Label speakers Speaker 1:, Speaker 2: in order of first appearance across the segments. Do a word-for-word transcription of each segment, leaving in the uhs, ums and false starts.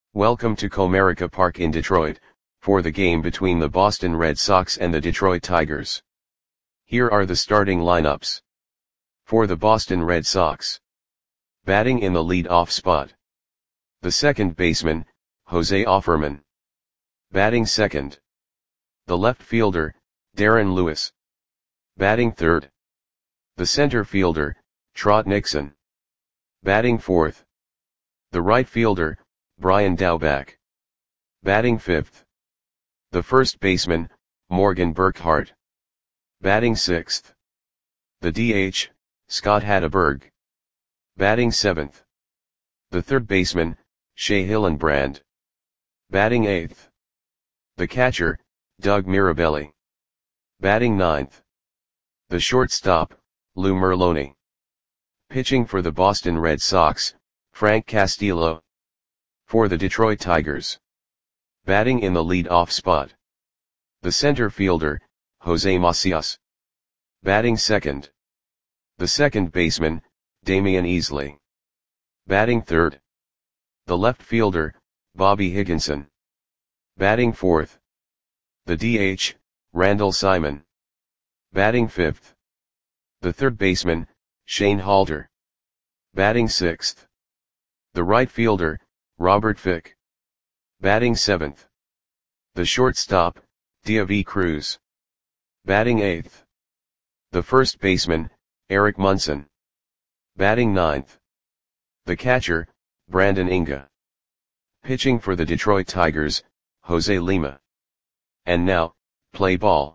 Speaker 1: Welcome to Comerica Park in Detroit, for the game between the Boston Red Sox and the Detroit Tigers. Here are the starting lineups. For the Boston Red Sox. Batting in the lead-off spot. The second baseman, Jose Offerman. Batting second. The left fielder, Darren Lewis. Batting third. The center fielder, Trot Nixon. Batting fourth. The right fielder, Brian Daubach. Batting fifth. The first baseman, Morgan Burkhart. Batting sixth. The D H, Scott Hatteberg. Batting seventh. The third baseman, Shea Hillenbrand. Batting eighth. The catcher, Doug Mirabelli. Batting ninth. The shortstop, Lou Merloni. Pitching for the Boston Red Sox, Frank Castillo. For the Detroit Tigers. Batting in the lead-off spot. The center fielder, Jose Macias. Batting second. The second baseman, Damian Easley. Batting third. The left fielder, Bobby Higginson. Batting fourth. The D H, Randall Simon. Batting fifth. The third baseman, Shane Halter. Batting sixth. The right fielder, Robert Fick. Batting seventh. The shortstop, Diaby Cruz. Batting eighth. The first baseman, Eric Munson. Batting ninth. The catcher, Brandon Inga. Pitching for the Detroit Tigers, Jose Lima. And now, play ball.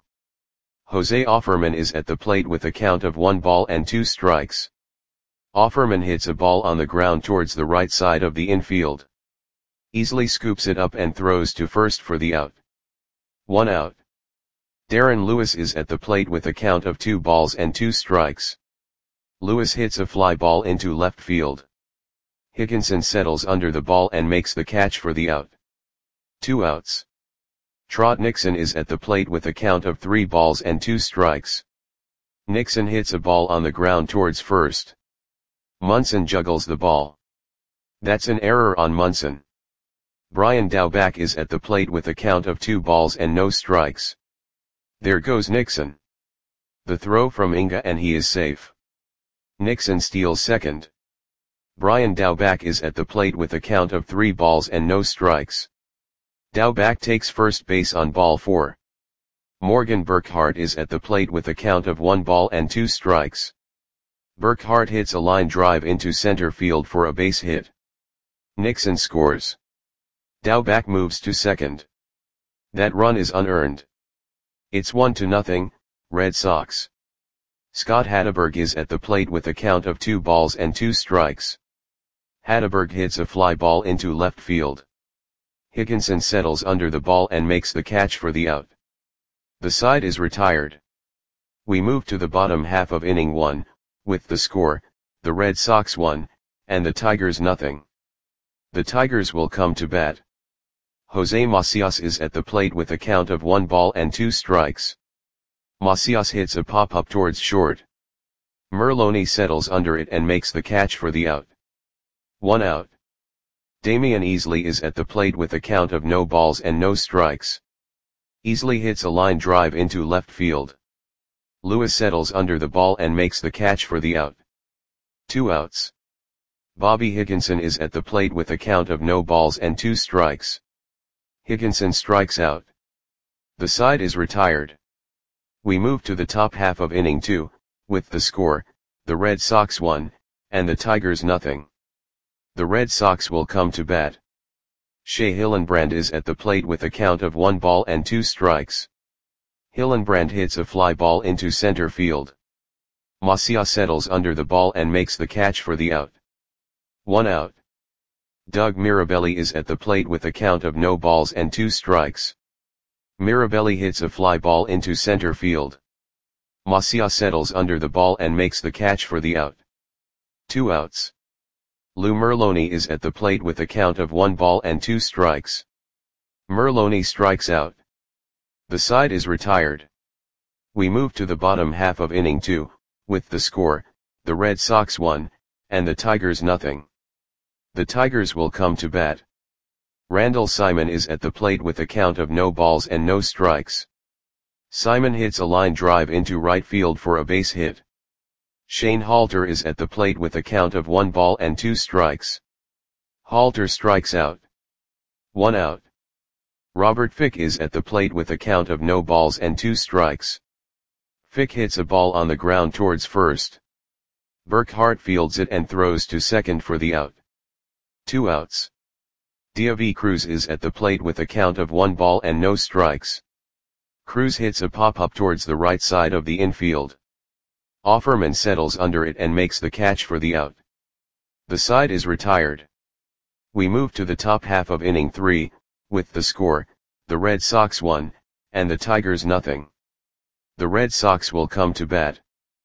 Speaker 1: Jose Offerman is at the plate with a count of one ball and two strikes. Offerman hits a ball on the ground towards the right side of the infield. Easley scoops it up and throws to first for the out. One out. Darren Lewis is at the plate with a count of two balls and two strikes. Lewis hits a fly ball into left field. Higginson settles under the ball and makes the catch for the out. Two outs. Trot Nixon is at the plate with a count of three balls and two strikes. Nixon hits a ball on the ground towards first. Munson juggles the ball. That's an error on Munson. Brian Daubach is at the plate with a count of two balls and no strikes. There goes Nixon. The throw from Inga and he is safe. Nixon steals second. Brian Daubach is at the plate with a count of three balls and no strikes. Daubach takes first base on ball four. Morgan Burkhart is at the plate with a count of one ball and two strikes. Burkhart hits a line drive into center field for a base hit. Nixon scores. Daubach moves to second. That run is unearned. It's one to nothing, Red Sox. Scott Hatteberg is at the plate with a count of two balls and two strikes. Hatteberg hits a fly ball into left field. Higginson settles under the ball and makes the catch for the out. The side is retired. We move to the bottom half of inning one, with the score, the Red Sox one, and the Tigers nothing. The Tigers will come to bat. Jose Macias is at the plate with a count of one ball and two strikes. Macias hits a pop-up towards short. Merloni settles under it and makes the catch for the out. One out. Damian Easley is at the plate with a count of no balls and no strikes. Easley hits a line drive into left field. Lewis settles under the ball and makes the catch for the out. Two outs. Bobby Higginson is at the plate with a count of no balls and two strikes. Higginson strikes out. The side is retired. We move to the top half of inning two, with the score, the Red Sox one, and the Tigers nothing. The Red Sox will come to bat. Shea Hillenbrand is at the plate with a count of one ball and two strikes. Hillenbrand hits a fly ball into center field. Macias settles under the ball and makes the catch for the out. One out. Doug Mirabelli is at the plate with a count of no balls and two strikes. Mirabelli hits a fly ball into center field. Macias settles under the ball and makes the catch for the out. Two outs. Lou Merloni is at the plate with a count of one ball and two strikes. Merloni strikes out. The side is retired. We move to the bottom half of inning two, with the score, the Red Sox one, and the Tigers nothing. The Tigers will come to bat. Randall Simon is at the plate with a count of no balls and no strikes. Simon hits a line drive into right field for a base hit. Shane Halter is at the plate with a count of one ball and two strikes. Halter strikes out. One out. Robert Fick is at the plate with a count of no balls and two strikes. Fick hits a ball on the ground towards first. Burkhart fields it and throws to second for the out. Two outs. Deivi Cruz is at the plate with a count of one ball and no strikes. Cruz hits a pop-up towards the right side of the infield. Offerman settles under it and makes the catch for the out. The side is retired. We move to the top half of inning three, with the score, the Red Sox one, and the Tigers nothing. The Red Sox will come to bat.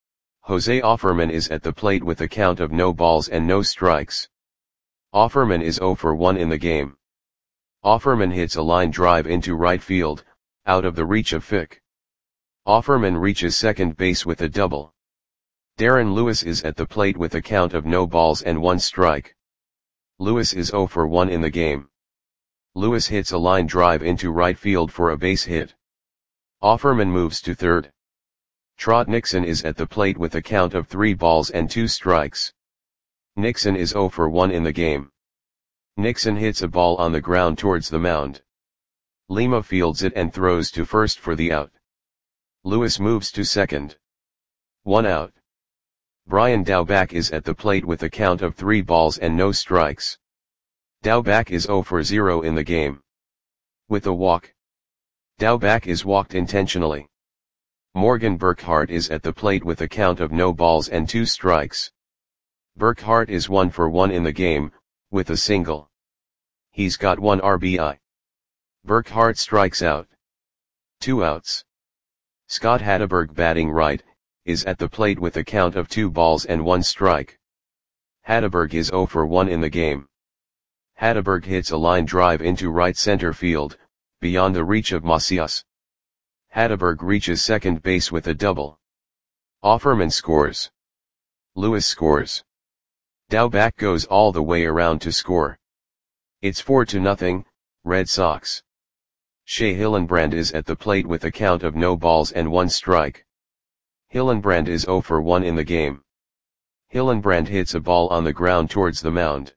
Speaker 1: Jose Offerman is at the plate with a count of no balls and no strikes. Offerman is zero for one in the game. Offerman hits a line drive into right field, out of the reach of Fick. Offerman reaches second base with a double. Darren Lewis is at the plate with a count of no balls and one strike. Lewis is zero for one in the game. Lewis hits a line drive into right field for a base hit. Offerman moves to third. Trot Nixon is at the plate with a count of three balls and two strikes. Nixon is zero for one in the game. Nixon hits a ball on the ground towards the mound. Lima fields it and throws to first for the out. Lewis moves to second. One out. Brian Daubach is at the plate with a count of three balls and no strikes. Daubach is zero for zero in the game. With a walk. Daubach is walked intentionally. Morgan Burkhart is at the plate with a count of no balls and two strikes. Burkhart is one for one in the game, with a single. He's got one R B I. Burkhart strikes out. Two outs. Scott Hatteberg, batting right, is at the plate with a count of two balls and one strike. Hatteberg is zero for one in the game. Hatteberg hits a line drive into right center field, beyond the reach of Macias. Hatteberg reaches second base with a double. Offerman scores. Lewis scores. Daubach goes all the way around to score. It's four to nothing, Red Sox. Shea Hillenbrand is at the plate with a count of no balls and one strike. Hillenbrand is zero for one in the game. Hillenbrand hits a ball on the ground towards the mound.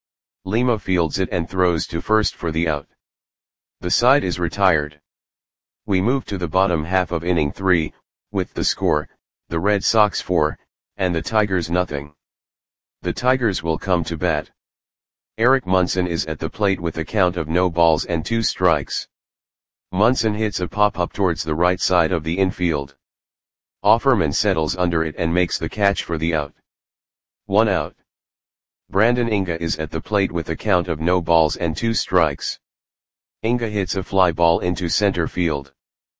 Speaker 1: Lima fields it and throws to first for the out. The side is retired. We move to the bottom half of inning three, with the score, the Red Sox four, and the Tigers nothing. The Tigers will come to bat. Eric Munson is at the plate with a count of no balls and two strikes. Munson hits a pop-up towards the right side of the infield. Offerman settles under it and makes the catch for the out. One out. Brandon Inga is at the plate with a count of no balls and two strikes. Inga hits a fly ball into center field.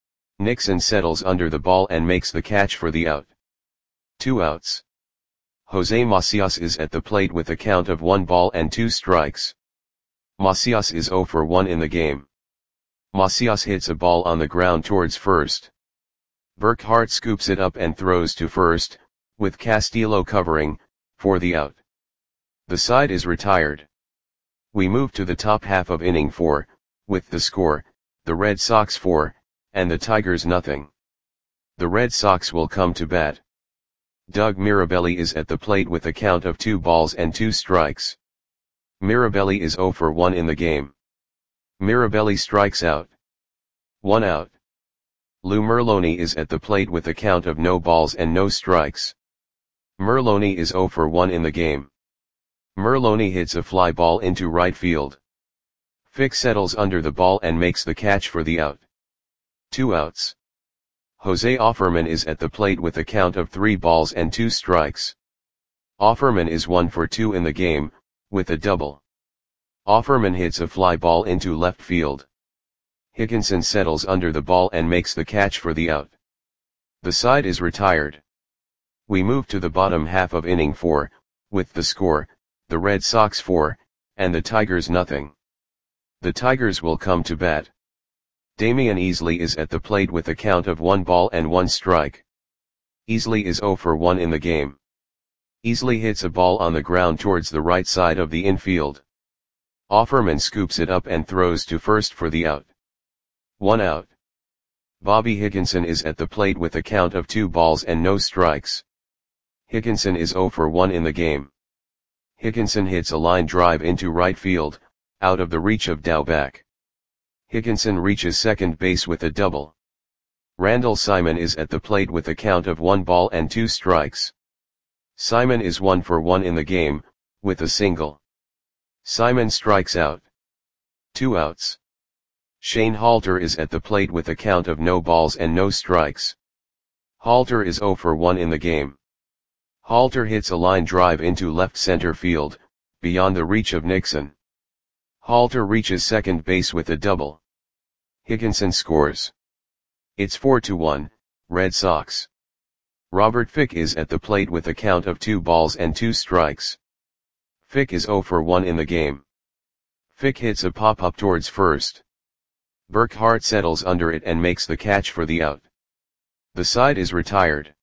Speaker 1: Nixon settles under the ball and makes the catch for the out. Two outs. Jose Macias is at the plate with a count of one ball and two strikes. Macias is zero for one in the game. Macias hits a ball on the ground towards first. Burkhart scoops it up and throws to first, with Castillo covering, for the out. The side is retired. We move to the top half of inning four, with the score, the Red Sox four, and the Tigers nothing. The Red Sox will come to bat. Doug Mirabelli is at the plate with a count of two balls and two strikes. Mirabelli is zero for one in the game. Mirabelli strikes out. One out. Lou Merloni is at the plate with a count of no balls and no strikes. Merloni is zero for one in the game. Merloni hits a fly ball into right field. Fick settles under the ball and makes the catch for the out. Two outs. Jose Offerman is at the plate with a count of three balls and two strikes. Offerman is one for two in the game, with a double. Offerman hits a fly ball into left field. Higginson settles under the ball and makes the catch for the out. The side is retired. We move to the bottom half of inning four, with the score, the Red Sox four, and the Tigers nothing. The Tigers will come to bat. Damian Easley is at the plate with a count of one ball and one strike. Easley is zero for one in the game. Easley hits a ball on the ground towards the right side of the infield. Offerman scoops it up and throws to first for the out. One out. Bobby Higginson is at the plate with a count of two balls and no strikes. Higginson is oh for one in the game. Higginson hits a line drive into right field, out of the reach of Daubach. Higginson reaches second base with a double. Randall Simon is at the plate with a count of one ball and two strikes. Simon is one for one in the game, with a single. Simon strikes out. Two outs. Shane Halter is at the plate with a count of no balls and no strikes. Halter is oh for one in the game. Halter hits a line drive into left center field, beyond the reach of Nixon. Halter reaches second base with a double. Higginson scores. It's four to one, Red Sox. Robert Fick is at the plate with a count of two balls and two strikes. Fick is oh for one in the game. Fick hits a pop-up towards first. Burkhart settles under it and makes the catch for the out. The side is retired.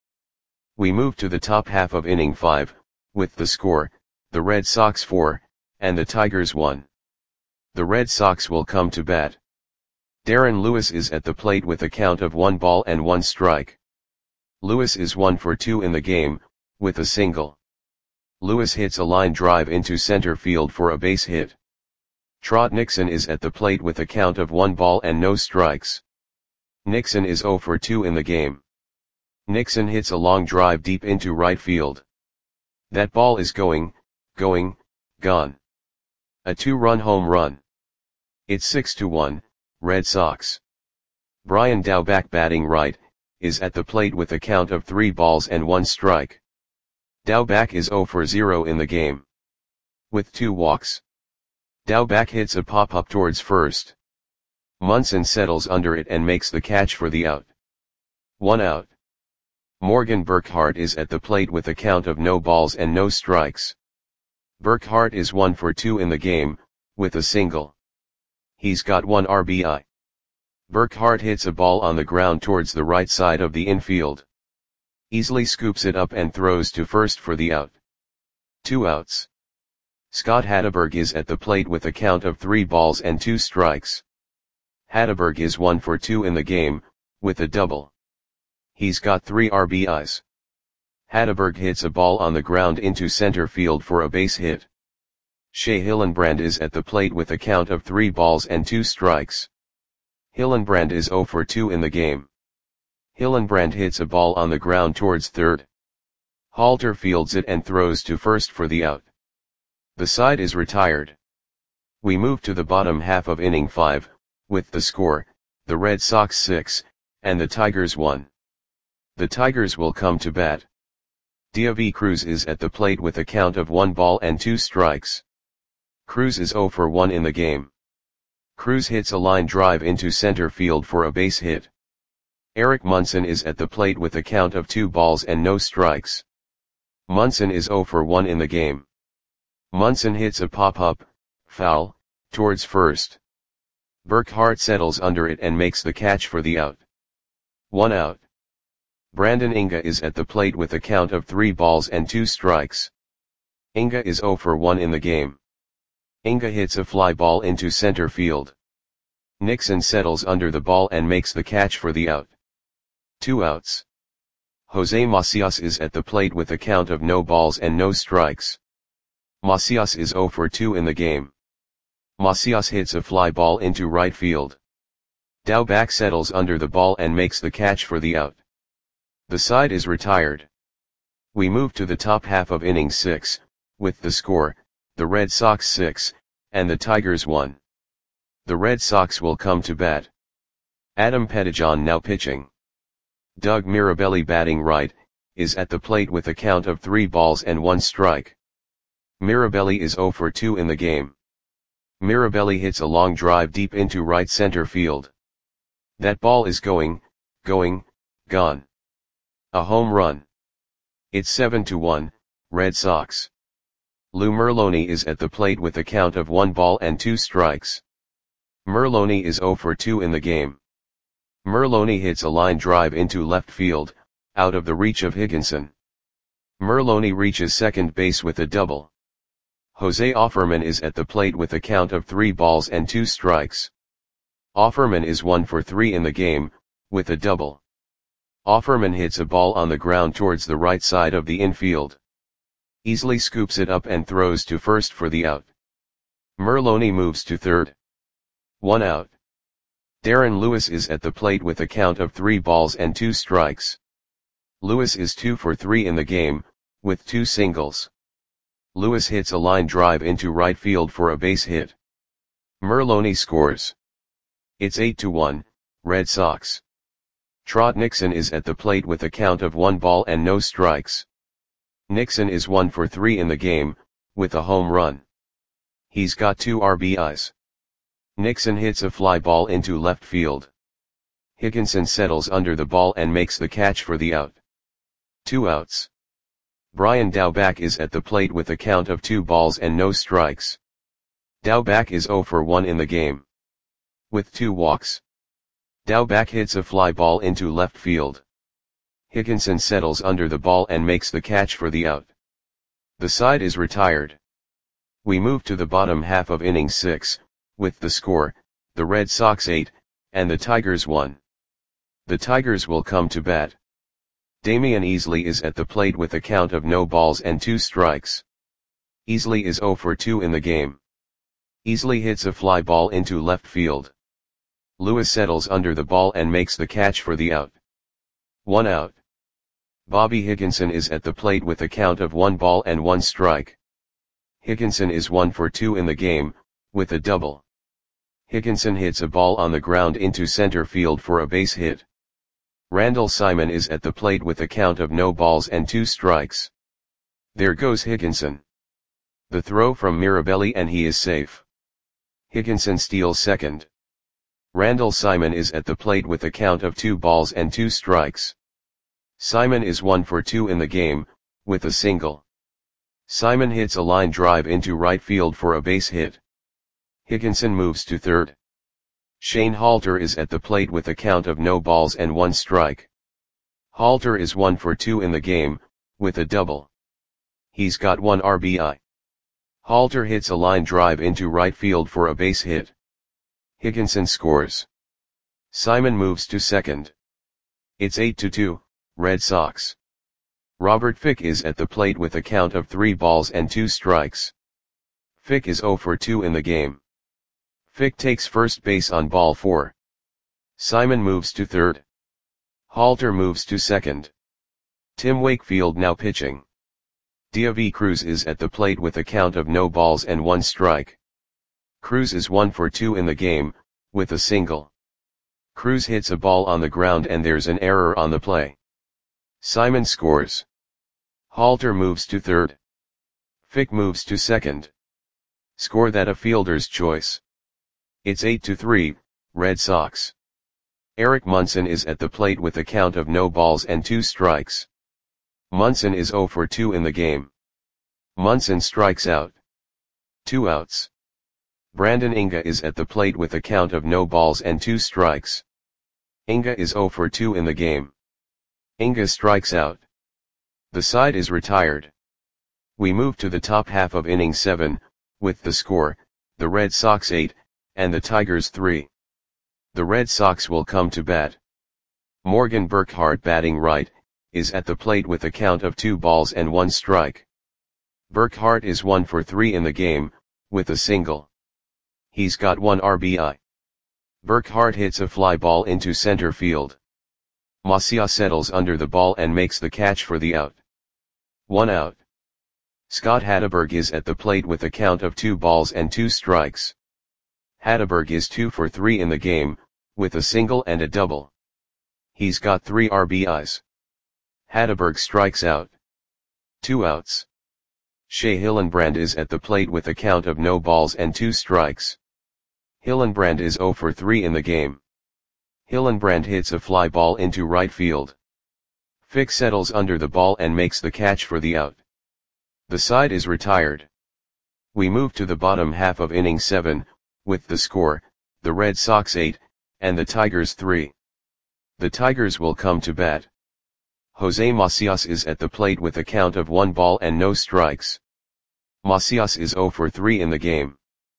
Speaker 1: We move to the top half of inning five, with the score, the Red Sox four, and the Tigers one. The Red Sox will come to bat. Darren Lewis is at the plate with a count of one ball and one strike. Lewis is one for two in the game, with a single. Lewis hits a line drive into center field for a base hit. Trot Nixon is at the plate with a count of one ball and no strikes. Nixon is oh for two in the game. Nixon hits a long drive deep into right field. That ball is going, going, gone. A two-run home run. It's six to one, Red Sox. Brian Daubach, batting right, is at the plate with a count of three balls and one strike. Daubach is oh for zero in the game. With two walks. Daubach hits a pop-up towards first. Munson settles under it and makes the catch for the out. One out. Morgan Burkhart is at the plate with a count of no balls and no strikes. Burkhart is one for two in the game, with a single. He's got one R B I. Burkhart hits a ball on the ground towards the right side of the infield. Easily scoops it up and throws to first for the out. Two outs. Scott Hatteberg is at the plate with a count of three balls and two strikes. Hatteberg is one for two in the game, with a double. He's got three R B Is. Hatteberg hits a ball on the ground into center field for a base hit. Shea Hillenbrand is at the plate with a count of three balls and two strikes. Hillenbrand is oh for two in the game. Hillenbrand hits a ball on the ground towards third. Halter fields it and throws to first for the out. The side is retired. We move to the bottom half of inning five, with the score, the Red Sox six, and the Tigers one. The Tigers will come to bat. Deivi Cruz is at the plate with a count of one ball and two strikes. Cruz is oh for one in the game. Cruz hits a line drive into center field for a base hit. Eric Munson is at the plate with a count of two balls and no strikes. Munson is oh for one in the game. Munson hits a pop-up, foul, towards first. Burkhart settles under it and makes the catch for the out. One out. Brandon Inga is at the plate with a count of three balls and two strikes. Inga is oh for one in the game. Inga hits a fly ball into center field. Nixon settles under the ball and makes the catch for the out. Two outs. Jose Macias is at the plate with a count of no balls and no strikes. Macias is oh for two in the game. Macias hits a fly ball into right field. Daubach settles under the ball and makes the catch for the out. The side is retired. We move to the top half of inning six, with the score, the Red Sox six, and the Tigers one. The Red Sox will come to bat. Adam Pettijohn now pitching. Doug Mirabelli, batting right, is at the plate with a count of three balls and one strike. Mirabelli is oh for two in the game. Mirabelli hits a long drive deep into right center field. That ball is going, going, gone. A home run. It's seven to one, Red Sox. Lou Merloni is at the plate with a count of one ball and two strikes. Merloni is oh for two in the game. Merloni hits a line drive into left field, out of the reach of Higginson. Merloni reaches second base with a double. Jose Offerman is at the plate with a count of three balls and two strikes. Offerman is one for three in the game, with a double. Offerman hits a ball on the ground towards the right side of the infield. Easily scoops it up and throws to first for the out. Merloni moves to third. One out. Darren Lewis is at the plate with a count of three balls and two strikes. Lewis is two for three in the game, with two singles. Lewis hits a line drive into right field for a base hit. Merloni scores. It's eight to one, Red Sox. Trot Nixon is at the plate with a count of one ball and no strikes. Nixon is one for three in the game, with a home run. He's got two R B Is. Nixon hits a fly ball into left field. Higginson settles under the ball and makes the catch for the out. Two outs. Brian Daubach is at the plate with a count of two balls and no strikes. Daubach is zero for one in the game, with two walks. Daubach hits a fly ball into left field. Higginson settles under the ball and makes the catch for the out. The side is retired. We move to the bottom half of inning six, with the score, the Red Sox eight, and the Tigers one. The Tigers will come to bat. Damian Easley is at the plate with a count of no balls and two strikes. Easley is zero for two in the game. Easley hits a fly ball into left field. Lewis settles under the ball and makes the catch for the out. One out. Bobby Higginson is at the plate with a count of one ball and one strike. Higginson is one for two in the game, with a double. Higginson hits a ball on the ground into center field for a base hit. Randall Simon is at the plate with a count of no balls and two strikes. There goes Higginson. The throw from Mirabelli and he is safe. Higginson steals second. Randall Simon is at the plate with a count of two balls and two strikes. Simon is one for two in the game, with a single. Simon hits a line drive into right field for a base hit. Higginson moves to third. Shane Halter is at the plate with a count of no balls and one strike. Halter is one for two in the game, with a double. He's got one R B I. Halter hits a line drive into right field for a base hit. Higginson scores. Simon moves to second. It's eight to two, Red Sox. Robert Fick is at the plate with a count of three balls and two strikes. Fick is zero for two in the game. Fick takes first base on ball four. Simon moves to third. Halter moves to second. Tim Wakefield now pitching. Diavi Cruz is at the plate with a count of no balls and one strike. Cruz is one for two in the game, with a single. Cruz hits a ball on the ground and there's an error on the play. Simon scores. Halter moves to third. Fick moves to second. Score that a fielder's choice. It's eight to three, Red Sox. Eric Munson is at the plate with a count of no balls and two strikes. Munson is zero for two in the game. Munson strikes out. Two outs. Brandon Inga is at the plate with a count of no balls and two strikes. Inga is zero for two in the game. Inga strikes out. The side is retired. We move to the top half of inning seven, with the score, the Red Sox eight, and the Tigers three. The Red Sox will come to bat. Morgan Burkhart, batting right, is at the plate with a count of two balls and one strike. Burkhart is one for three in the game, with a single. He's got one R B I. Burkhart hits a fly ball into center field. Macias settles under the ball and makes the catch for the out. One out. Scott Hatteberg is at the plate with a count of two balls and two strikes. Hatteberg is two for three in the game, with a single and a double. He's got three R B Is. Hatteberg strikes out. Two outs. Shea Hillenbrand is at the plate with a count of no balls and two strikes. Hillenbrand is zero for three in the game. Hillenbrand hits a fly ball into right field. Fick settles under the ball and makes the catch for the out. The side is retired. We move to the bottom half of inning seven, with the score, the Red Sox eight, and the Tigers three. The Tigers will come to bat. Jose Macias is at the plate with a count of one ball and no strikes. Macias is zero for three in the game.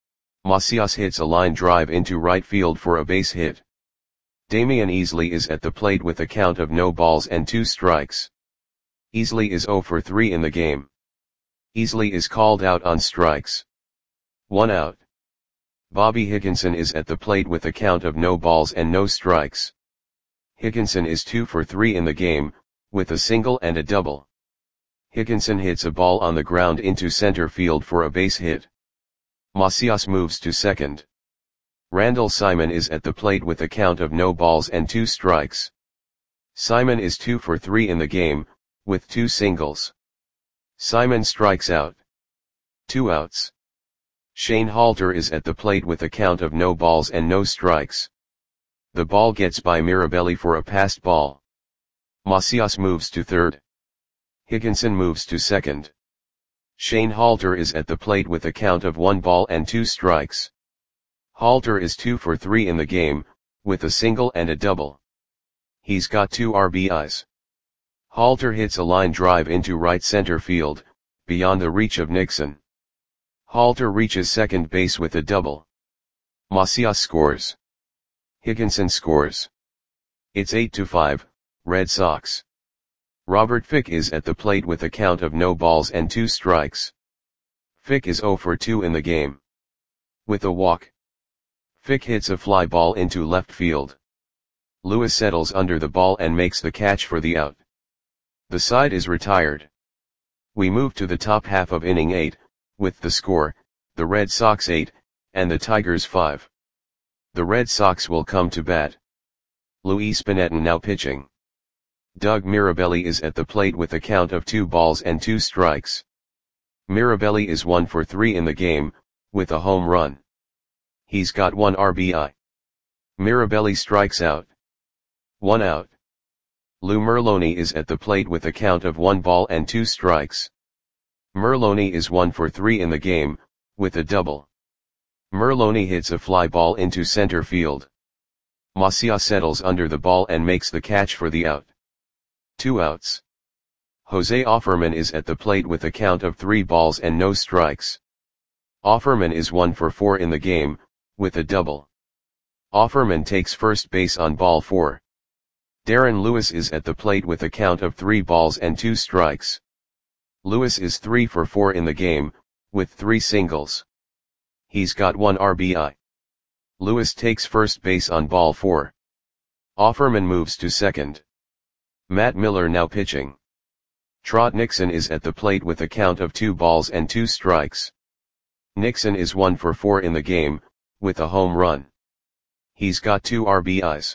Speaker 1: Macias hits a line drive into right field for a base hit. Damian Easley is at the plate with a count of no balls and two strikes. Easley is zero for three in the game. Easley is called out on strikes. One out. Bobby Higginson is at the plate with a count of no balls and no strikes. Higginson is two for three in the game, with a single and a double. Higginson hits a ball on the ground into center field for a base hit. Macias moves to second. Randall Simon is at the plate with a count of no balls and two strikes. Simon is two for three in the game, with two singles. Simon strikes out. Two outs. Shane Halter is at the plate with a count of no balls and no strikes. The ball gets by Mirabelli for a passed ball. Macias moves to third. Higginson moves to second. Shane Halter is at the plate with a count of one ball and two strikes. Halter is two for three in the game, with a single and a double. He's got two R B Is. Halter hits a line drive into right center field, beyond the reach of Nixon. Halter reaches second base with a double. Macias scores. Higginson scores. It's eight to five, Red Sox. Robert Fick is at the plate with a count of no balls and two strikes. Fick is zero for two in the game. With a walk. Fick hits a fly ball into left field. Lewis settles under the ball and makes the catch for the out. The side is retired. We move to the top half of inning eight, with the score, the Red Sox eight, and the Tigers five. The Red Sox will come to bat. Luis Spinetta now pitching. Doug Mirabelli is at the plate with a count of two balls and two strikes. Mirabelli is one for three in the game, with a home run. He's got one R B I. Mirabelli strikes out. One out. Lou Merloni is at the plate with a count of one ball and two strikes. Merloni is one for three in the game, with a double. Merloni hits a fly ball into center field. Macias settles under the ball and makes the catch for the out. Two outs. Jose Offerman is at the plate with a count of three balls and no strikes. Offerman is one for four in the game, with a double. Offerman takes first base on ball four. Darren Lewis is at the plate with a count of three balls and two strikes. Lewis is three for four in the game, with three singles. He's got one R B I. Lewis takes first base on ball four. Offerman moves to second. Matt Miller now pitching. Trot Nixon is at the plate with a count of two balls and two strikes. Nixon is one for four in the game, with a home run. He's got two R B Is.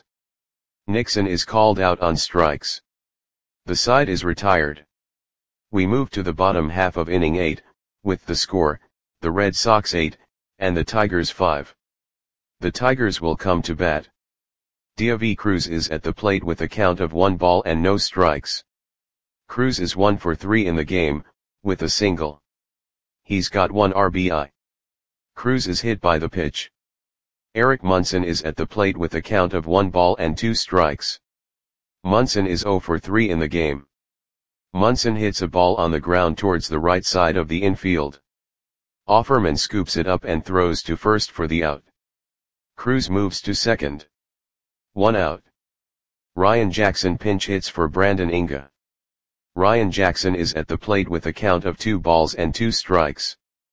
Speaker 1: Nixon is called out on strikes. The side is retired. We move to the bottom half of inning eight, with the score, the Red Sox eight, and the Tigers five. The Tigers will come to bat. Diavy Cruz is at the plate with a count of one ball and no strikes. Cruz is one for three in the game, with a single. He's got one R B I. Cruz is hit by the pitch. Eric Munson is at the plate with a count of one ball and two strikes. Munson is zero for three in the game. Munson hits a ball on the ground towards the right side of the infield. Offerman scoops it up and throws to first for the out. Cruz moves to second. One out. Ryan Jackson pinch hits for Brandon Inga. Ryan Jackson is at the plate with a count of two balls and two strikes.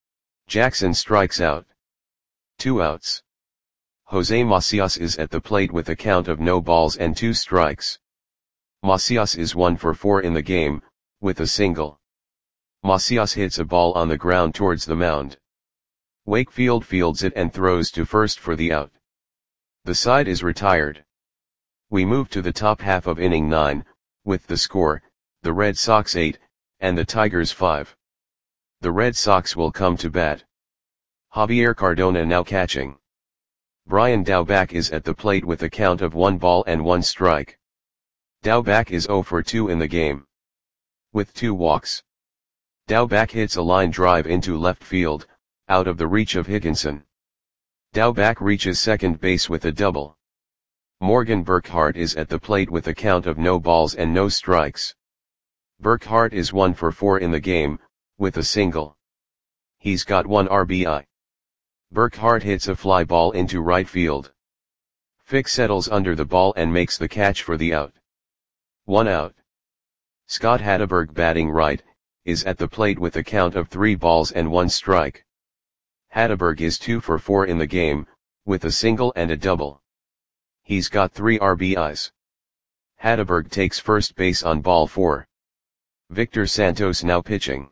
Speaker 1: Jackson strikes out. Two outs. Jose Macias is at the plate with a count of no balls and two strikes. Macias is one for four in the game, with a single. Macias hits a ball on the ground towards the mound. Wakefield fields it and throws to first for the out. The side is retired. We move to the top half of inning nine, with the score, the Red Sox eight, and the Tigers five. The Red Sox will come to bat. Javier Cardona now catching. Brian Daubach is at the plate with a count of one ball and one strike. Daubach is zero for two in the game. With two walks. Daubach hits a line drive into left field, out of the reach of Higginson. Daubach reaches second base with a double. Morgan Burkhart is at the plate with a count of no balls and no strikes. Burkhart is one for four in the game, with a single. He's got one R B I. Burkhardt hits a fly ball into right field. Fick settles under the ball and makes the catch for the out. One out. Scott Hatteberg, batting right, is at the plate with a count of three balls and one strike. Hatteberg is two for four in the game, with a single and a double. He's got three R B Is. Hatteberg takes first base on ball four. Victor Santos now pitching.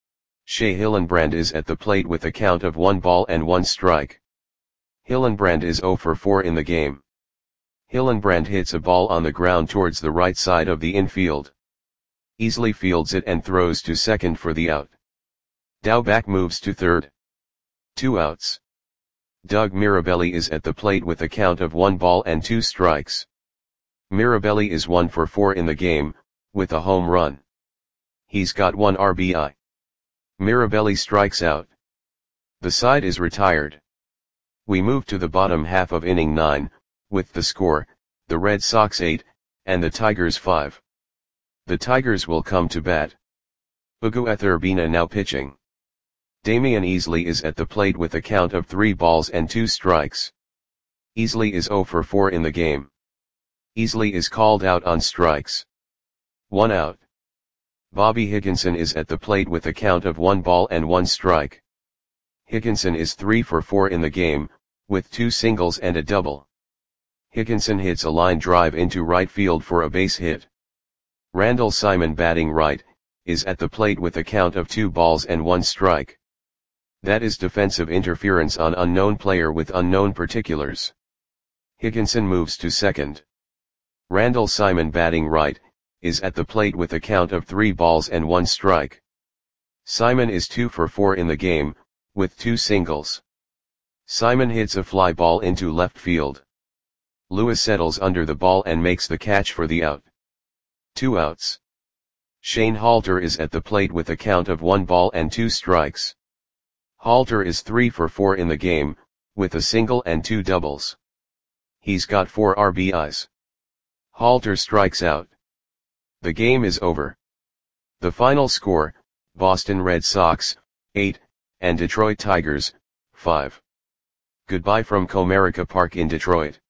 Speaker 1: Shea Hillenbrand is at the plate with a count of one ball and one strike. Hillenbrand is zero for four in the game. Hillenbrand hits a ball on the ground towards the right side of the infield. Easley fields it and throws to second for the out. Daubach moves to third. Two outs. Doug Mirabelli is at the plate with a count of one ball and two strikes. Mirabelli is one for four in the game, with a home run. He's got one R B I. Mirabelli strikes out. The side is retired. We move to the bottom half of inning nine, with the score, the Red Sox eight, and the Tigers five. The Tigers will come to bat. Ugueth Urbina now pitching. Damian Easley is at the plate with a count of three balls and two strikes. Easley is zero for four in the game. Easley is called out on strikes. One out. Bobby Higginson is at the plate with a count of one ball and one strike. Higginson is three for four in the game, with two singles and a double. Higginson hits a line drive into right field for a base hit. Randall Simon, batting right, is at the plate with a count of two balls and one strike. That is defensive interference on unknown player with unknown particulars. Higginson moves to second. Randall Simon, batting right, is at the plate with a count of three balls and one strike. Simon is two for four in the game, with two singles. Simon hits a fly ball into left field. Lewis settles under the ball and makes the catch for the out. Two outs. Shane Halter is at the plate with a count of one ball and two strikes. Halter is three for four in the game, with a single and two doubles. He's got four R B Is. Halter strikes out. The game is over. The final score, Boston Red Sox, eight, and Detroit Tigers, five. Goodbye from Comerica Park in Detroit.